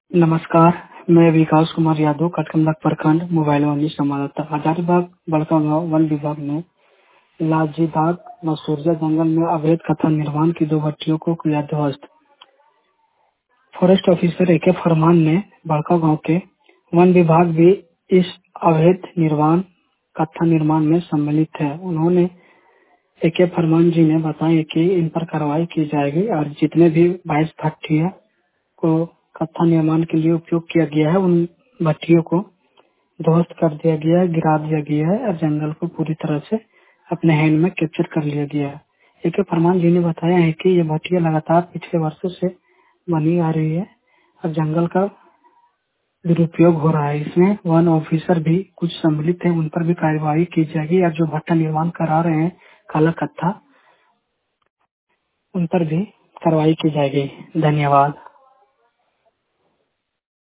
नमस्कार, मैं विकास कुमार यादव, कटकमलक प्रखंड मोबाइल वाली संवाददाता। हजारीबाग बड़कागांव वन विभाग ने लाजीदाग मसूरिया जंगल में अवैध खनन निर्माण की 2 भट्टियों को किया ध्वस्त। फॉरेस्ट ऑफिसर ए के फरमान ने बड़कागांव के वन विभाग भी इस अवैध खनन निर्माण में सम्मिलित है। उन्होंने ए के फरमान जी ने बताया कि इन पर कार्रवाई की जाएगी और जितने भी 22 भट्टियां को खनन निर्माण के लिए उपयोग किया गया है, उन भट्टियों को ध्वस्त कर दिया गया है, गिरा दिया गया है और जंगल को पूरी तरह से अपने हैंड में कैप्चर कर लिया गया है। ए.के. फरमान जी ने बताया है कि ये भट्टियां लगातार पिछले वर्षों से बनी आ रही है और जंगल का दुरुपयोग हो रहा है। इसमें वन ऑफिसर भी कुछ सम्मिलित है, उन पर भी कार्रवाई की जाएगी और जो भट्टा निर्माण करा रहे हैं काला कत्था, उन पर भी कार्रवाई की जाएगी। धन्यवाद।